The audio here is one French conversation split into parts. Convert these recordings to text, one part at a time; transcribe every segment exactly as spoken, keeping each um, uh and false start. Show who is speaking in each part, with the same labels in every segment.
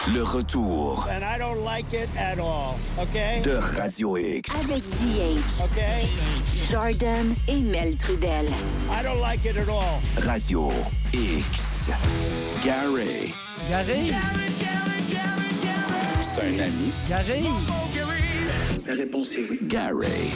Speaker 1: Le retour.
Speaker 2: And I don't like it at all, OK?
Speaker 1: De Radio X.
Speaker 3: Avec D H.
Speaker 2: OK?
Speaker 3: Jordan et Mel Trudel.
Speaker 2: I don't like it at all.
Speaker 1: Radio X. Gary.
Speaker 2: Gary?
Speaker 1: C'est un ami.
Speaker 2: Gary?
Speaker 1: La réponse est oui. Gary.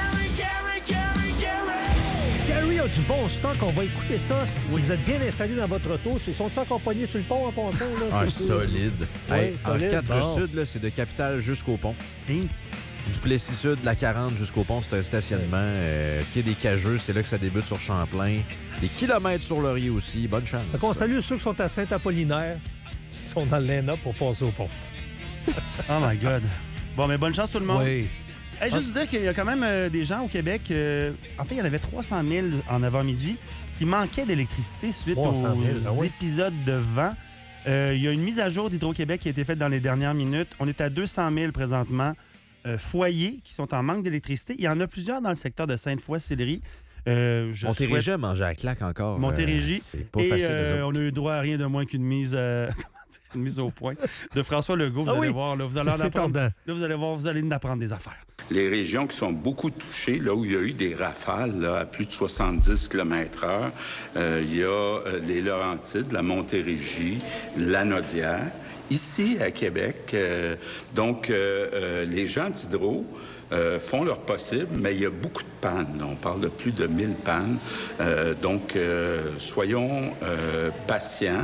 Speaker 4: Gary a du bon stock, on va écouter ça. Si oui. Vous êtes bien installé dans votre auto, ils sont-ils accompagnés sur le pont en passant? Là,
Speaker 5: ah,
Speaker 4: c'est
Speaker 5: solide.
Speaker 4: Oui,
Speaker 5: hey,
Speaker 4: solide.
Speaker 5: quatre
Speaker 4: Bon.
Speaker 5: Sud, là, c'est de Capitale jusqu'au pont. Hey. Du Plessis Sud, la quarante jusqu'au pont, c'est un stationnement. Euh, qui est des Cageux, c'est là que ça débute sur Champlain. Des kilomètres sur Laurier aussi. Bonne chance.
Speaker 4: Donc on salue ceux qui sont à Saint-Apollinaire, qui sont dans le line-up pour passer au pont.
Speaker 6: Oh my God. Bon, mais bonne chance tout le monde.
Speaker 4: Oui.
Speaker 6: Hey, juste vous dire qu'il y a quand même euh, des gens au Québec, euh, en fait, il y en avait trois cent mille en avant-midi, qui manquaient d'électricité suite aux
Speaker 4: mille, ah oui.
Speaker 6: épisodes de vent. Euh, il y a une mise à jour d'Hydro-Québec qui a été faite dans les dernières minutes. On est à deux cent mille présentement euh, foyers qui sont en manque d'électricité. Il y en a plusieurs dans le secteur de Sainte-Foy-Sillery. Euh,
Speaker 5: Montérégie
Speaker 6: souhaite...
Speaker 5: a mangé à claque encore.
Speaker 6: Montérégie.
Speaker 5: Euh, c'est pas
Speaker 6: Et
Speaker 5: facile.
Speaker 6: euh, on a eu droit à rien de moins qu'une mise... Euh... une mise au point de François Legault. Vous
Speaker 4: ah
Speaker 6: allez
Speaker 4: oui.
Speaker 6: voir, là, vous allez en
Speaker 4: c'est
Speaker 6: apprendre.
Speaker 4: Là,
Speaker 6: vous allez voir, vous allez en apprendre des affaires.
Speaker 7: Les régions qui sont beaucoup touchées, là où il y a eu des rafales là, à plus de soixante-dix kilomètres heure, euh, il y a euh, les Laurentides, la Montérégie, l'Anaudière. Ici, à Québec, euh, donc, euh, euh, les gens d'Hydro euh, font leur possible, mais il y a beaucoup de pannes. Là. On parle de plus de mille pannes. Euh, donc, euh, soyons euh, patients.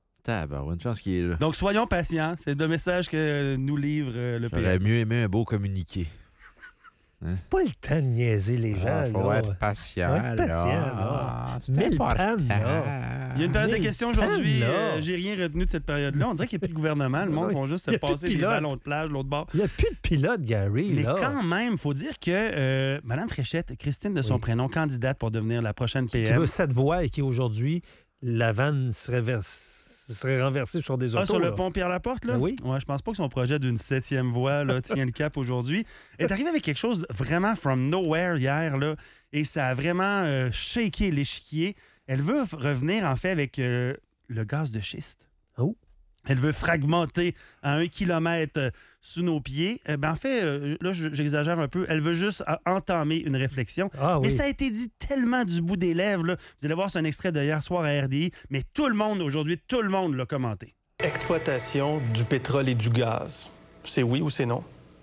Speaker 5: Une chance qu'il est là.
Speaker 6: Donc, soyons patients. C'est le message que nous livre euh, le pays.
Speaker 5: J'aurais mieux aimé un beau communiqué.
Speaker 4: Hein? C'est pas le temps de niaiser les gens. Il
Speaker 5: ah, faut
Speaker 4: là.
Speaker 5: être patient.
Speaker 4: Faut être patient,
Speaker 5: là.
Speaker 4: là.
Speaker 5: Ah, c'est
Speaker 4: Mille
Speaker 5: important.
Speaker 4: pannes, là.
Speaker 6: Il y a une période
Speaker 4: Mille
Speaker 6: de questions aujourd'hui.
Speaker 4: pannes,
Speaker 6: Euh, j'ai rien retenu de cette période-là. On dirait qu'il n'y a plus de gouvernement. Le monde
Speaker 4: Oui.
Speaker 6: va juste se
Speaker 4: Il y a plus de
Speaker 6: passer des
Speaker 4: pilote.
Speaker 6: ballons de plage de l'autre bord.
Speaker 4: Il n'y a plus de pilote, Gary.
Speaker 6: Mais
Speaker 4: là.
Speaker 6: quand même, il faut dire que euh, Mme Fréchette, Christine de son
Speaker 4: Oui.
Speaker 6: prénom, candidate pour devenir la prochaine P M.
Speaker 4: Qui veut cette voie et qui, aujourd'hui, la vanne serait versée. serait renversé sur des autos.
Speaker 6: Ah, sur
Speaker 4: là.
Speaker 6: le pont Pierre-Laporte, là?
Speaker 4: Ben oui.
Speaker 6: Ouais, je pense pas que son projet d'une septième voie là, tient le cap aujourd'hui. Elle est arrivée avec quelque chose vraiment from nowhere hier, là, et ça a vraiment euh, shaké l'échiquier. Elle veut f- revenir, en fait, avec euh, le gaz de schiste.
Speaker 4: Oh!
Speaker 6: Elle veut fragmenter à un kilomètre euh, sous nos pieds. Euh, ben, en fait, euh, là, j'exagère un peu. Elle veut juste euh, entamer une réflexion.
Speaker 4: Ah,
Speaker 6: mais
Speaker 4: oui.
Speaker 6: ça a été dit tellement du bout des lèvres. Là. Vous allez voir, c'est un extrait de hier soir à R D I. Mais tout le monde, aujourd'hui, tout le monde l'a commenté.
Speaker 8: Exploitation du pétrole et du gaz. C'est oui ou c'est non?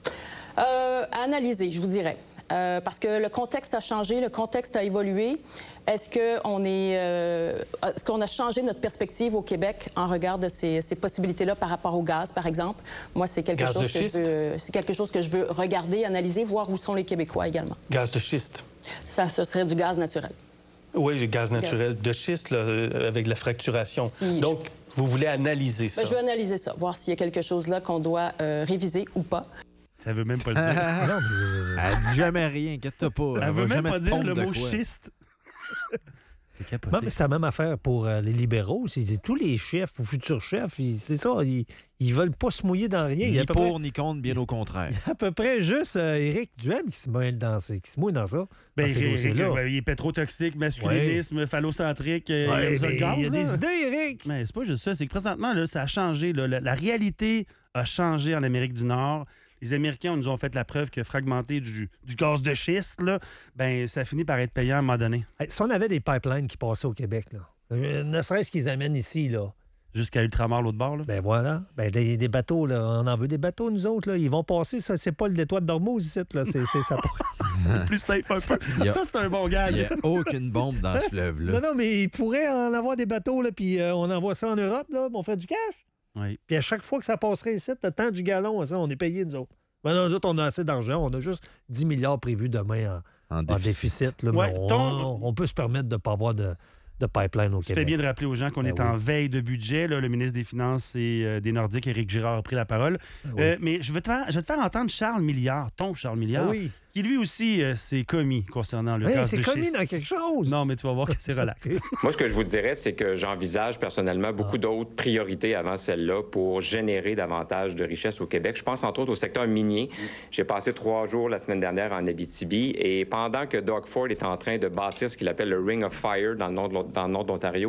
Speaker 9: Euh, à analyser, je vous dirais. Euh, parce que le contexte a changé, le contexte a évolué. Est-ce qu'on est, euh, est-ce qu'on a changé notre perspective au Québec en regard de ces, ces possibilités-là par rapport au gaz, par exemple? Moi, c'est quelque,
Speaker 8: Gaz
Speaker 9: chose
Speaker 8: de
Speaker 9: que je
Speaker 8: schiste?
Speaker 9: veux, c'est quelque chose que je veux regarder, analyser, voir où sont les Québécois également.
Speaker 8: Gaz de schiste.
Speaker 9: Ça, ce serait du gaz naturel.
Speaker 8: Oui, du gaz naturel de schiste là, euh, avec de la fracturation.
Speaker 9: Si
Speaker 8: Donc,
Speaker 9: je...
Speaker 8: vous voulez analyser ça?
Speaker 9: Ben, je veux analyser ça, voir s'il y a quelque chose là qu'on doit euh, réviser ou pas.
Speaker 6: Ça veut même pas le dire.
Speaker 5: non, mais... Elle dit jamais rien, inquiète-toi pas.
Speaker 6: Elle,
Speaker 5: Elle
Speaker 6: veut
Speaker 5: va
Speaker 6: même
Speaker 5: jamais
Speaker 6: pas
Speaker 5: te
Speaker 6: dire
Speaker 5: pondre
Speaker 6: le
Speaker 5: de
Speaker 6: mot
Speaker 5: quoi.
Speaker 6: schiste. C'est capoté.
Speaker 4: Bon, mais c'est la même affaire pour euh, les libéraux. C'est, c'est tous les chefs ou futurs chefs, ils, c'est ça, ils, ils veulent pas se mouiller dans rien. Il y
Speaker 5: Ni
Speaker 4: a à peu
Speaker 5: pour,
Speaker 4: près,
Speaker 5: ni contre, bien au contraire.
Speaker 4: à peu près juste euh, Éric Duhem qui se mouille dans, ces- qui se mouille dans ça.
Speaker 6: Ben,
Speaker 4: dans ces
Speaker 6: Éric,
Speaker 4: dossiers-là.
Speaker 6: ouais, il est pétrotoxique, masculinisme, ouais. phallocentrique. Euh,
Speaker 4: Ouais,
Speaker 6: il aime ça, le
Speaker 4: mais
Speaker 6: gaz,
Speaker 4: il y a
Speaker 6: là.
Speaker 4: des idées, Éric.
Speaker 6: Mais c'est pas juste ça. C'est que présentement, là, ça a changé. Là. La, la réalité a changé en Amérique du Nord. Les Américains nous ont fait la preuve que fragmenter du, du gaz de schiste, là, ben, ça finit par être payant à un moment donné.
Speaker 4: Hey, si on avait des pipelines qui passaient au Québec, là, euh, ne serait-ce qu'ils amènent ici, là.
Speaker 6: Jusqu'à Ultramar, l'autre bord, là.
Speaker 4: Ben voilà. Ben des, des bateaux, là, on en veut des bateaux, nous autres, là. Ils vont passer, ça, c'est pas le détroit de Dormouse ici, là. C'est, c'est ça.
Speaker 6: C'est plus safe un peu.
Speaker 5: Il y a-
Speaker 6: Ça, c'est un bon gag.
Speaker 5: Il n'y a aucune bombe dans ce fleuve-là.
Speaker 4: Non, non, mais ils pourraient en avoir des bateaux, là, puis euh, on envoie ça en Europe, là, puis on fait du cash.
Speaker 6: Oui.
Speaker 4: Puis à chaque fois que ça passerait ici, le temps du gallon, ça, on est payé, nous autres. Ben, nous autres, on a assez d'argent. On a juste dix milliards prévus demain en,
Speaker 5: En
Speaker 4: en
Speaker 5: déficit.
Speaker 4: déficit. là,
Speaker 6: Ouais,
Speaker 4: mais on,
Speaker 6: ton-
Speaker 4: on peut se permettre de ne pas avoir de, de pipeline au
Speaker 6: Tu fais
Speaker 4: Québec.
Speaker 6: bien de rappeler aux gens qu'on
Speaker 4: Ben
Speaker 6: est
Speaker 4: oui.
Speaker 6: en veille de budget. Là. Le ministre des Finances et euh, des Nordiques, Éric Girard, a pris la parole.
Speaker 4: Ben oui.
Speaker 6: Euh, mais je vais, te faire, je vais te faire entendre Charles Milliard, ton Charles Milliard,
Speaker 4: Ben oui.
Speaker 6: qui lui aussi euh, s'est commis concernant le
Speaker 4: Hey,
Speaker 6: gaz
Speaker 4: c'est
Speaker 6: de
Speaker 4: commis
Speaker 6: schiste.
Speaker 4: dans quelque chose.
Speaker 6: Non, mais tu vas voir que c'est relax.
Speaker 10: Moi, ce que je vous dirais, c'est que j'envisage personnellement beaucoup
Speaker 4: Ah.
Speaker 10: d'autres priorités avant celle-là pour générer davantage de richesses au Québec. Je pense entre autres au secteur minier. J'ai passé trois jours la semaine dernière en Abitibi et pendant que Doug Ford est en train de bâtir ce qu'il appelle le Ring of Fire dans le nord de l'O- dans le nord de l'Ontario,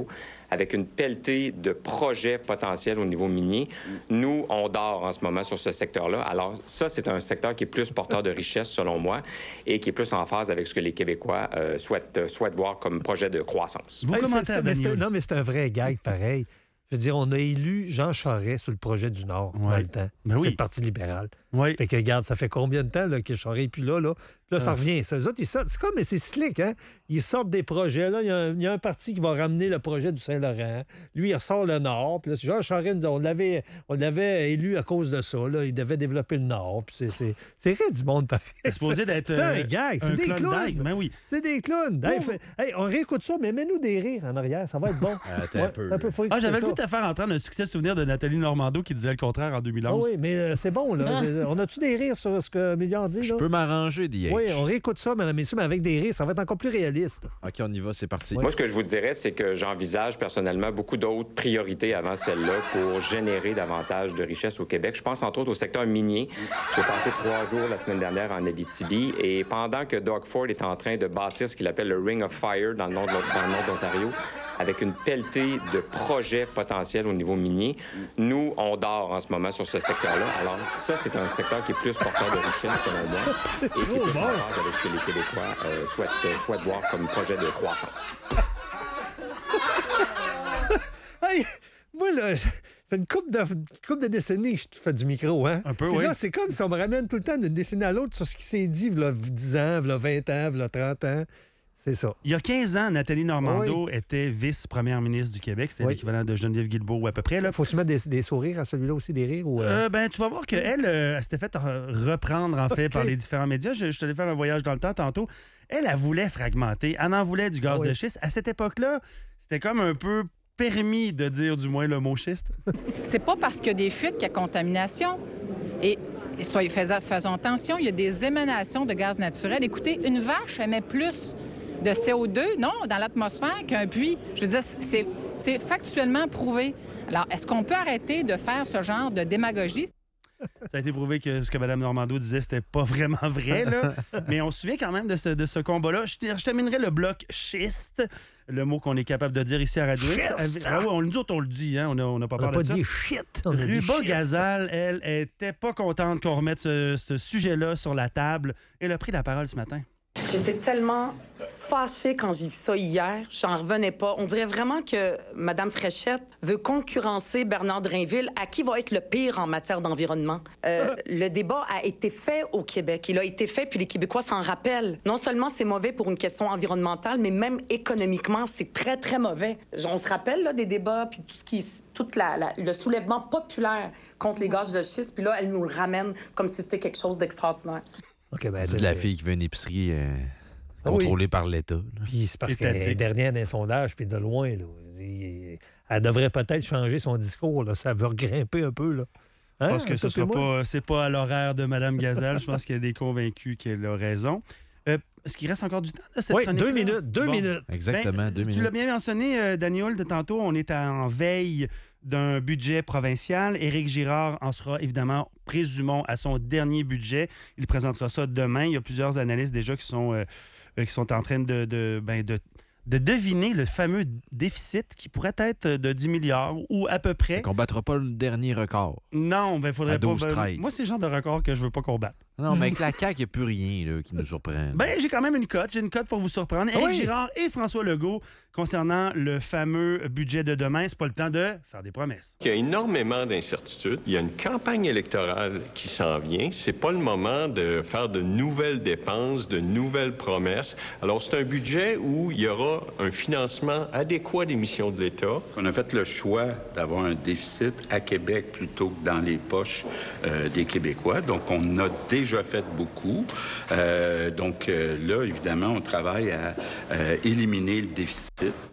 Speaker 10: avec une pelletée de projets potentiels au niveau minier. Nous, on dort en ce moment sur ce secteur-là. Alors ça, c'est un secteur qui est plus porteur de richesse, selon moi, et qui est plus en phase avec ce que les Québécois euh, souhaitent, euh, souhaitent voir comme projet de croissance.
Speaker 6: Vos
Speaker 4: Hey, c'est-
Speaker 6: commentaires,
Speaker 4: c'est- mais c'est-
Speaker 6: Daniel?
Speaker 4: Non, mais c'est un vrai gag, pareil. Je veux dire, on a élu Jean Charest sur le projet du Nord dans
Speaker 6: Ouais.
Speaker 4: le temps.
Speaker 6: Ben oui.
Speaker 4: C'est le Parti libéral.
Speaker 6: Oui.
Speaker 4: Fait que, regarde, ça fait combien de temps là, que Charest n'est plus là, là? Puis là, ça
Speaker 6: Ah.
Speaker 4: revient. Ça, eux autres, ils sortent. C'est comme, mais c'est slick, hein? Ils sortent des projets. Là, il y, a un- il y a un parti qui va ramener le projet du Saint-Laurent. Lui, il ressort le Nord. Puis là, Jean Charest, nous, on l'avait, on l'avait élu à cause de ça. Là. Il devait développer le Nord. Puis c'est, c'est, c'est vrai du monde pareil.
Speaker 6: C'est supposé d'être
Speaker 4: C'est un
Speaker 6: euh,
Speaker 4: gag. C'est
Speaker 6: un
Speaker 4: des
Speaker 6: clone
Speaker 4: clowns.
Speaker 6: d'aigle. Ben oui.
Speaker 4: C'est des clowns. Hey, fait- hey, on réécoute ça, mais mets-nous des rires en arrière. Ça va être bon.
Speaker 5: Attends un peu.
Speaker 4: faut
Speaker 6: Ah,
Speaker 4: écouter
Speaker 6: j'avais le
Speaker 4: ça.
Speaker 6: goût de te faire entendre un succès souvenir de Nathalie Normando qui disait le contraire en deux mille
Speaker 4: Ah
Speaker 6: onze.
Speaker 4: oui, mais euh, c'est bon, là. On a-tu des rires sur ce que Milliard dit,
Speaker 5: Je
Speaker 4: là?
Speaker 5: peux m'arranger, D H.
Speaker 4: Oui, on réécoute ça, mesdames et messieurs, mais avec des rires, ça va être encore plus réaliste.
Speaker 5: OK, on y va, c'est parti.
Speaker 10: Moi, ce que je vous dirais, c'est que j'envisage personnellement beaucoup d'autres priorités avant celle-là pour générer davantage de richesses au Québec. Je pense entre autres au secteur minier. J'ai passé trois jours la semaine dernière en Abitibi et pendant que Doug Ford est en train de bâtir ce qu'il appelle le Ring of Fire dans le nord de, dans le nord de l'Ontario, avec une pelletée de projets potentiels au niveau minier, nous, on dort en ce moment sur ce secteur-là. Alors ça, c'est un secteur qui est plus porteur de richesse, selon moi, et qui est plus en phase avec ce que les Québécois euh, souhaitent, euh, souhaitent voir comme projet de croissance.
Speaker 4: Hey, moi, là, je fais une couple de, une couple de décennies que je fais du micro, hein?
Speaker 6: Un peu,
Speaker 4: Puis
Speaker 6: oui.
Speaker 4: là, c'est comme si on me ramène tout le temps d'une décennie à l'autre sur ce qui s'est dit, il y a dix ans, il y a vingt ans, il y a trente ans. C'est ça.
Speaker 6: Il y a quinze ans, Nathalie Normando était vice-première ministre du Québec. C'était
Speaker 4: Oui.
Speaker 6: l'équivalent de Geneviève Guilbeault à peu près. Là.
Speaker 4: Faut-tu mettre des, des sourires à celui-là aussi, des rires? Ou, euh?
Speaker 6: Euh, ben, tu vas voir qu'elle, euh, elle s'était fait euh, reprendre, en fait,
Speaker 4: OK.
Speaker 6: par les différents médias. Je, je te l'ai fait un voyage dans le temps tantôt. Elle, elle voulait fragmenter. Elle en voulait du gaz
Speaker 4: Ah oui.
Speaker 6: de schiste. À cette époque-là, c'était comme un peu permis de dire du moins le mot schiste.
Speaker 11: C'est pas parce qu'il y a des fuites qu'il y a contamination. Et soyez, fais- faisons attention, il y a des émanations de gaz naturel. Écoutez, une vache émet plus de C O deux, non, dans l'atmosphère qu'un puits. Je veux dire, c'est, c'est factuellement prouvé. Alors, est-ce qu'on peut arrêter de faire ce genre de démagogie?
Speaker 6: Ça a été prouvé que ce que Mme Normando disait, c'était pas vraiment vrai, là. Mais on se souvient quand même de ce, de ce combat-là. Je, je terminerai le bloc schiste, le mot qu'on est capable de dire ici à Radio X.
Speaker 4: Schiste!
Speaker 6: Ah oui, on, nous autres, on le dit, hein. On n'a on a pas
Speaker 4: On
Speaker 6: peur
Speaker 4: n'a pas
Speaker 6: de ça.
Speaker 4: dit shit. On a dit
Speaker 6: Ruba
Speaker 4: schiste.
Speaker 6: Gazal, elle, était pas contente qu'on remette ce, ce sujet-là sur la table. Elle a pris la parole ce matin.
Speaker 12: J'étais tellement fâchée quand j'ai vu ça hier. J'en revenais pas. On dirait vraiment que Mme Fréchette veut concurrencer Bernard Drainville, à qui va être le pire en matière d'environnement. Euh, le débat a été fait au Québec. Il a été fait, puis les Québécois s'en rappellent. Non seulement c'est mauvais pour une question environnementale, mais même économiquement, c'est très, très mauvais. On se rappelle là, des débats, puis tout ce qui... tout la, la, le soulèvement populaire contre les gaz de schiste, puis là, elle nous le ramène comme si c'était quelque chose d'extraordinaire.
Speaker 4: OK, ben,
Speaker 5: C'est de la fille qui veut une épicerie euh,
Speaker 4: Ah oui.
Speaker 5: contrôlée par l'État. là.
Speaker 4: Puis c'est parce qu'elle est
Speaker 6: Étatique.
Speaker 4: dernière dans les sondages, puis de loin, là. Il- Elle devrait peut-être changer son discours, là. Ça veut regrimper un peu, là. Hein,
Speaker 6: Je pense que ce sera
Speaker 4: toi,
Speaker 6: pas, c'est pas à l'horaire de Mme Gazal. Je pense qu'il y a des convaincus qu'elle a raison. Euh, est-ce qu'il reste encore du temps de cette
Speaker 4: Oui,
Speaker 6: chronique-là?
Speaker 4: deux minutes, deux
Speaker 6: Bon.
Speaker 4: minutes.
Speaker 5: Exactement,
Speaker 6: Ben,
Speaker 5: deux
Speaker 6: tu
Speaker 5: minutes.
Speaker 6: l'as bien mentionné, euh, Daniel, de tantôt, on est en veille d'un budget provincial. Éric Girard en sera évidemment, présumons, à son dernier budget. Il présentera ça demain. Il y a plusieurs analystes déjà qui sont, euh, euh, qui sont en train de, de, ben, de, de deviner le fameux déficit qui pourrait être de dix milliards ou à peu près.
Speaker 5: On ne battra pas le dernier record.
Speaker 6: Non, ben faudrait
Speaker 5: À douze
Speaker 6: pas. ben,
Speaker 5: treize.
Speaker 6: moi, c'est le genre de record que je veux pas qu'on batte.
Speaker 5: Non, mais avec la C A Q, il n'y a plus rien là, qui nous surprend.
Speaker 6: Ben, j'ai quand même une cote. J'ai une cote pour vous surprendre. Éric
Speaker 4: Oui.
Speaker 6: Girard et François Legault concernant le fameux budget de demain. C'est pas le temps de faire des promesses.
Speaker 13: Il y a énormément d'incertitudes. Il y a une campagne électorale qui s'en vient. C'est pas le moment de faire de nouvelles dépenses, de nouvelles promesses. Alors, c'est un budget où il y aura un financement adéquat des missions de l'État.
Speaker 7: On a fait le choix d'avoir un déficit à Québec plutôt que dans les poches euh, des Québécois. Donc, on a déjà fait beaucoup. Euh, donc, euh, là, évidemment, on travaille à euh, éliminer le déficit.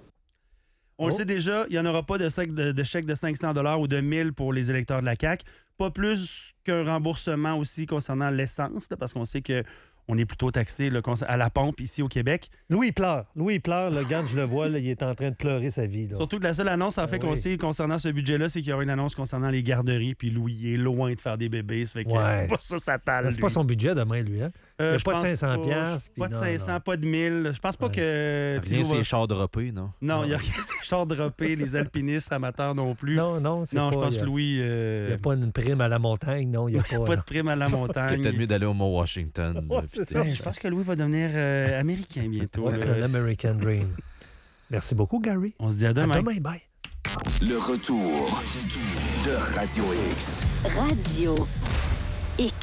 Speaker 6: On le sait déjà, il n'y en aura pas de, chèque de, de chèque de cinq cents dollars ou de mille pour les électeurs de la C A Q. Pas plus qu'un remboursement aussi concernant l'essence, là, parce qu'on sait que on est plutôt taxé là, à la pompe ici au Québec.
Speaker 4: Louis, il pleure. Louis, il pleure. Le gars, je le vois, là, il est en train de pleurer sa vie. Là.
Speaker 6: Surtout que la seule annonce, en fait,
Speaker 4: Ah,
Speaker 6: qu'on
Speaker 4: oui.
Speaker 6: sait concernant ce budget-là, c'est qu'il y aura une annonce concernant les garderies. Puis Louis il est loin de faire des bébés. Ça fait que
Speaker 4: Ouais.
Speaker 6: c'est pas ça, ça tale.
Speaker 4: C'est pas son budget demain, lui. Hein?
Speaker 6: Euh,
Speaker 4: il n'y a
Speaker 6: je
Speaker 4: pas de
Speaker 6: pense
Speaker 4: cinq cents
Speaker 6: pas.
Speaker 4: piastres.
Speaker 6: Pas de
Speaker 4: puis non,
Speaker 6: cinq cents,
Speaker 4: non.
Speaker 6: pas de mille. Je pense pas que...
Speaker 5: Rien,
Speaker 6: Thibault
Speaker 5: c'est
Speaker 6: va-
Speaker 5: chars droppés, non?
Speaker 6: Non, il n'y a rien, c'est chars droppés, les alpinistes amateurs non plus.
Speaker 4: Non, non, c'est
Speaker 6: Non, je
Speaker 4: pas,
Speaker 6: pense
Speaker 4: il y
Speaker 6: que
Speaker 4: a-
Speaker 6: Louis... euh,
Speaker 4: Il n'y a pas une prime à la montagne, non. Il n'y a pas,
Speaker 6: pas de
Speaker 4: non.
Speaker 6: prime à la
Speaker 5: C'est
Speaker 6: montagne.
Speaker 5: peut-être mieux d'aller au Mont Washington.
Speaker 4: Ouais,
Speaker 5: là,
Speaker 4: c'est
Speaker 5: puis
Speaker 4: ça.
Speaker 6: Ben, je pense que Louis va devenir euh, américain bientôt.
Speaker 4: Ouais,
Speaker 6: là.
Speaker 4: un American Dream. Merci beaucoup, Gary.
Speaker 6: On se dit à demain.
Speaker 4: À demain, bye.
Speaker 1: Le retour de Radio X.
Speaker 3: Radio